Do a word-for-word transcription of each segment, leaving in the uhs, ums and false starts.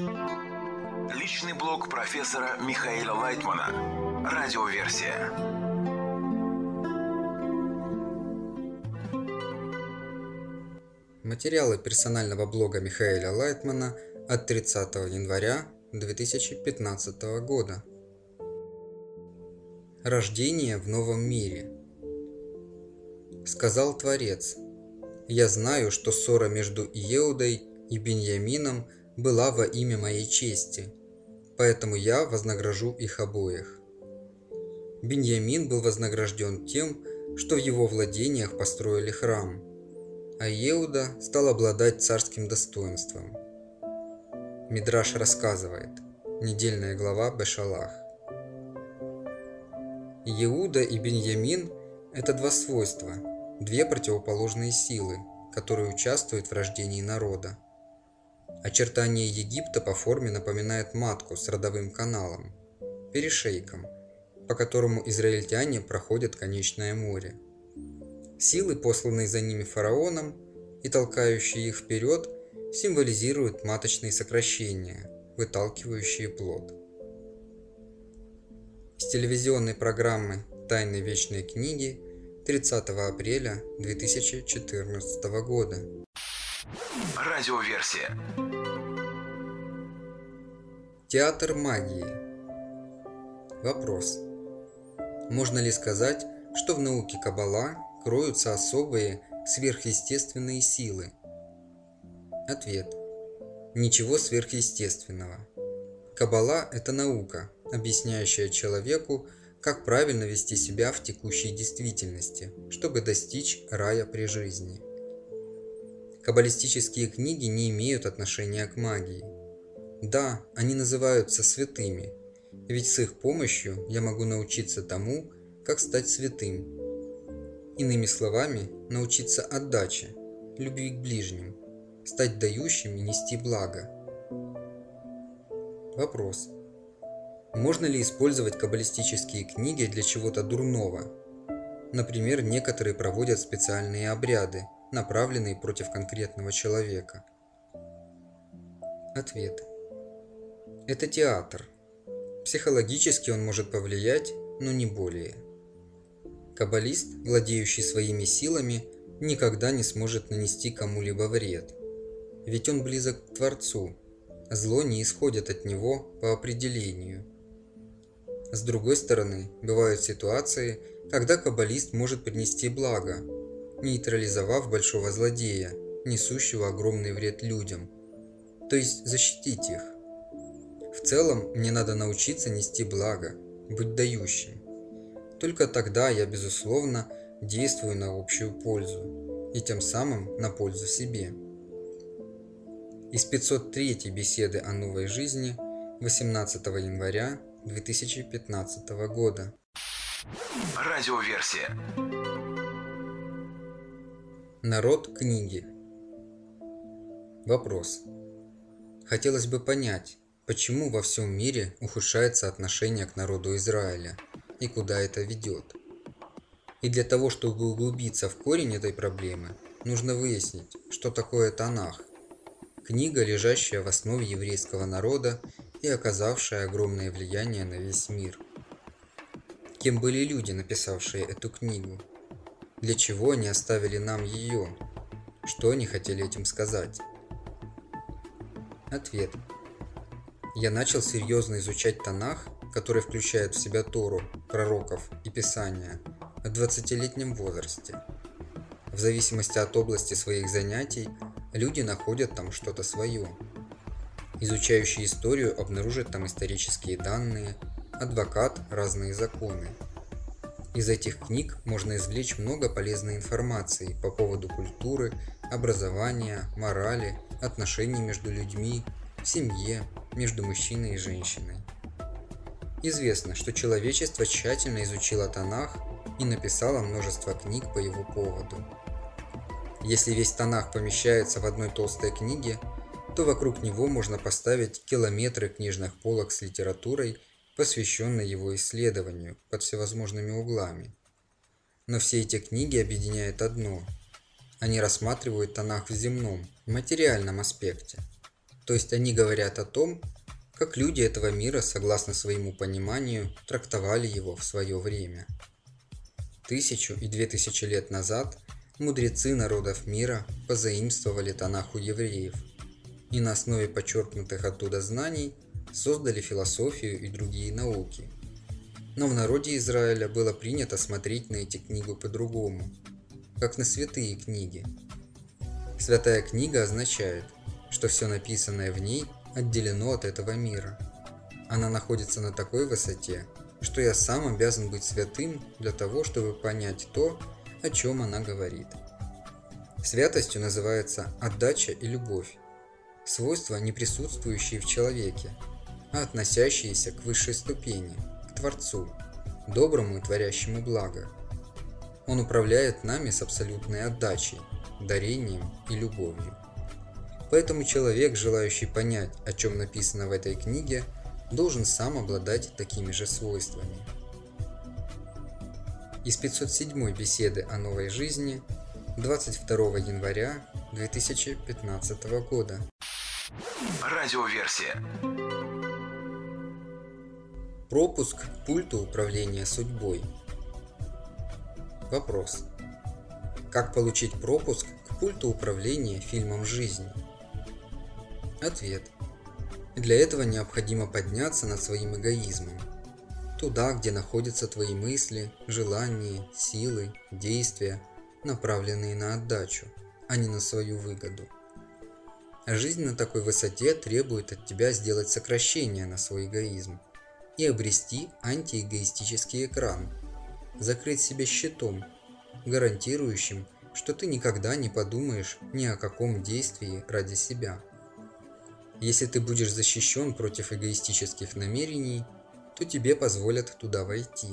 Личный блог профессора Михаила Лайтмана. Радиоверсия. Материалы персонального блога Михаила Лайтмана от тридцатого января две тысячи пятнадцатого года. Рождение в новом мире. Сказал Творец: «Я знаю, что ссора между Иудой и Беньямином была во имя моей чести, поэтому я вознагражу их обоих». Беньямин был вознагражден тем, что в его владениях построили храм, а Иуда стал обладать царским достоинством. Мидраш рассказывает, недельная глава Бешалах. Иуда и Беньямин – это два свойства, две противоположные силы, которые участвуют в рождении народа. Очертание Египта по форме напоминает матку с родовым каналом, перешейком, по которому израильтяне проходят конечное море. Силы, посланные за ними фараоном и толкающие их вперед, символизируют маточные сокращения, выталкивающие плод. Из телевизионной программы «Тайны вечной книги» тридцатого апреля две тысячи четырнадцатого года. Радиоверсия. Театр магии. Вопрос. Можно ли сказать, что в науке Каббала кроются особые сверхъестественные силы? Ответ. Ничего сверхъестественного. Каббала – это наука, объясняющая человеку, как правильно вести себя в текущей действительности, чтобы достичь рая при жизни. Каббалистические книги не имеют отношения к магии. Да, они называются святыми, ведь с их помощью я могу научиться тому, как стать святым. Иными словами, научиться отдаче, любви к ближним, стать дающим и нести благо. Вопрос. Можно ли использовать каббалистические книги для чего-то дурного? Например, некоторые проводят специальные обряды, направленные против конкретного человека. Ответ. Это театр. Психологически он может повлиять, но не более. Каббалист, владеющий своими силами, никогда не сможет нанести кому-либо вред, ведь он близок к Творцу, зло не исходит от него по определению. С другой стороны, бывают ситуации, когда каббалист может принести благо, нейтрализовав большого злодея, несущего огромный вред людям, то есть защитить их. В целом, мне надо научиться нести благо, быть дающим. Только тогда я, безусловно, действую на общую пользу, и тем самым на пользу себе. Из пятьсот третьей беседы о новой жизни восемнадцатого января две тысячи пятнадцатого года. Радиоверсия. Народ книги. Вопрос. Хотелось бы понять, почему во всем мире ухудшается отношение к народу Израиля и куда это ведет. И для того, чтобы углубиться в корень этой проблемы, нужно выяснить, что такое Танах, книга, лежащая в основе еврейского народа и оказавшая огромное влияние на весь мир. Кем были люди, написавшие эту книгу? Для чего они оставили нам ее? Что они хотели этим сказать? Ответ. Я начал серьезно изучать Танах, который включает в себя Тору, пророков и Писания, в двадцатилетнем возрасте. В зависимости от области своих занятий, люди находят там что-то свое. Изучающий историю обнаружит там исторические данные, адвокат – разные законы. Из этих книг можно извлечь много полезной информации по поводу культуры, образования, морали, отношений между людьми, в семье, между мужчиной и женщиной. Известно, что человечество тщательно изучило Танах и написало множество книг по его поводу. Если весь Танах помещается в одной толстой книге, то вокруг него можно поставить километры книжных полок с литературой, посвященной его исследованию под всевозможными углами. Но все эти книги объединяет одно – они рассматривают Танах в земном, материальном аспекте. То есть они говорят о том, как люди этого мира, согласно своему пониманию, трактовали его в свое время. Тысячу и две тысячи лет назад мудрецы народов мира позаимствовали Танах у евреев и на основе почерпнутых оттуда знаний создали философию и другие науки. Но в народе Израиля было принято смотреть на эти книги по-другому, как на святые книги. Святая книга означает, что все написанное в ней отделено от этого мира. Она находится на такой высоте, что я сам обязан быть святым для того, чтобы понять то, о чем она говорит. Святостью называется отдача и любовь, свойства, не присутствующие в человеке, а относящиеся к высшей ступени, к Творцу, доброму и творящему благо. Он управляет нами с абсолютной отдачей, дарением и любовью. Поэтому человек, желающий понять, о чем написано в этой книге, должен сам обладать такими же свойствами. Из пятьсот седьмой беседы о новой жизни двадцать второго января две тысячи пятнадцатого года. Радиоверсия. Пропуск к пульту управления судьбой. Вопрос. Как получить пропуск к пульту управления фильмом жизни? Ответ. Для этого необходимо подняться над своим эгоизмом. Туда, где находятся твои мысли, желания, силы, действия, направленные на отдачу, а не на свою выгоду. Жизнь на такой высоте требует от тебя сделать сокращение на свой эгоизм и обрести антиэгоистический экран, закрыть себя щитом, гарантирующим, что ты никогда не подумаешь ни о каком действии ради себя. Если ты будешь защищен против эгоистических намерений, то тебе позволят туда войти.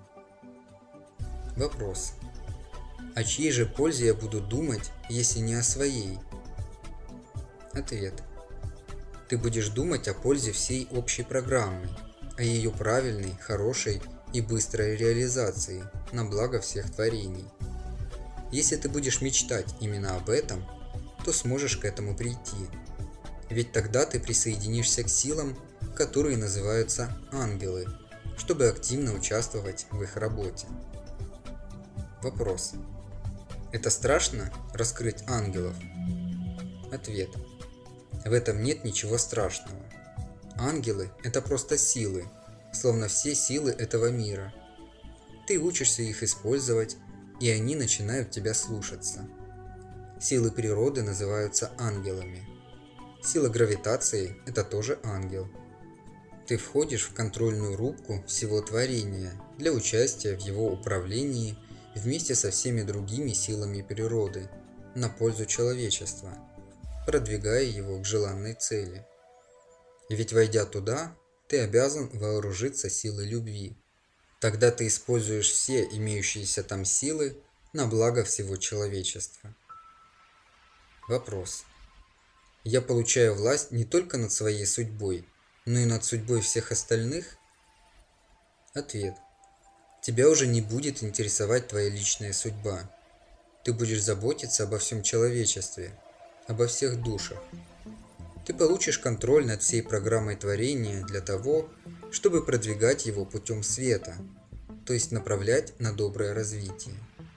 Вопрос. О чьей же пользе я буду думать, если не о своей? Ответ. Ты будешь думать о пользе всей общей программы, о ее правильной, хорошей и быстрой реализации на благо всех творений. Если ты будешь мечтать именно об этом, то сможешь к этому прийти. Ведь тогда ты присоединишься к силам, которые называются ангелы, чтобы активно участвовать в их работе. Вопрос. Это страшно – раскрыть ангелов? Ответ. В этом нет ничего страшного. Ангелы – это просто силы, словно все силы этого мира. Ты учишься их использовать, и они начинают тебя слушаться. Силы природы называются ангелами. Сила гравитации – это тоже ангел. Ты входишь в контрольную рубку всего творения для участия в его управлении вместе со всеми другими силами природы на пользу человечества, продвигая его к желанной цели. Ведь войдя туда, ты обязан вооружиться силой любви. Тогда ты используешь все имеющиеся там силы на благо всего человечества. Вопрос. Я получаю власть не только над своей судьбой, но и над судьбой всех остальных? Ответ. Тебя уже не будет интересовать твоя личная судьба. Ты будешь заботиться обо всем человечестве, обо всех душах. Ты получишь контроль над всей программой творения для того, чтобы продвигать его путем света, то есть направлять на доброе развитие.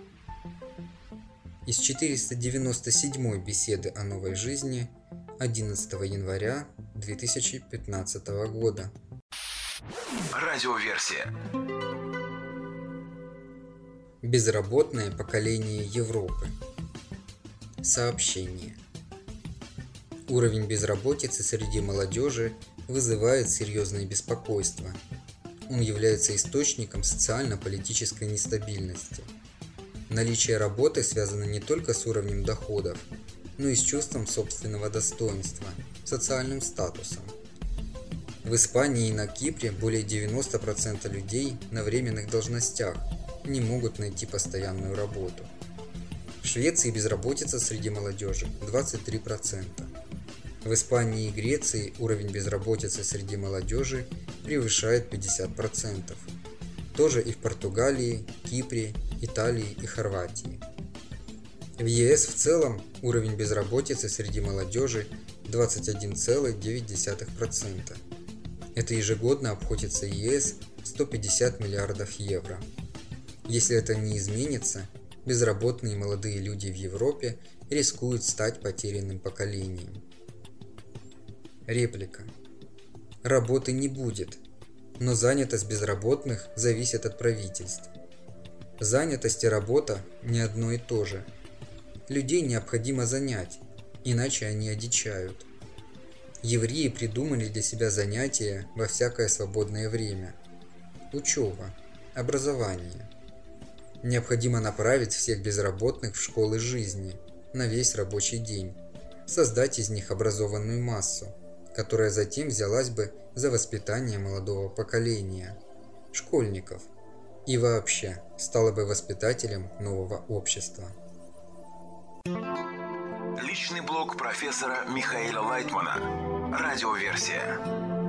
Из четыреста девяносто седьмой беседы о новой жизни одиннадцатого января две тысячи пятнадцатого года. Радиоверсия. Безработное поколение Европы. Сообщение. Уровень безработицы среди молодежи вызывает серьезное беспокойство. Он является источником социально-политической нестабильности. Наличие работы связано не только с уровнем доходов, но и с чувством собственного достоинства, социальным статусом. В Испании и на Кипре более девяноста процентов людей на временных должностях не могут найти постоянную работу. В Швеции безработица среди молодежи двадцать три процента. В Испании и Греции уровень безработицы среди молодежи превышает пятьдесят процентов. Тоже и в Португалии, Кипре, Италии и Хорватии. В ЕС в целом уровень безработицы среди молодежи двадцать один целых девять десятых процента. Это ежегодно обходится ЕС в сто пятьдесят миллиардов евро. Если это не изменится, безработные молодые люди в Европе рискуют стать потерянным поколением. Реплика. Работы не будет, но занятость безработных зависит от правительств. Занятость и работа не одно и то же. Людей необходимо занять, иначе они одичают. Евреи придумали для себя занятия во всякое свободное время. Учеба, образование. Необходимо направить всех безработных в школы жизни на весь рабочий день, создать из них образованную массу, которая затем взялась бы за воспитание молодого поколения, школьников, и вообще стала бы воспитателем нового общества. Личный блог профессора Михаила Лайтмана. Радиоверсия.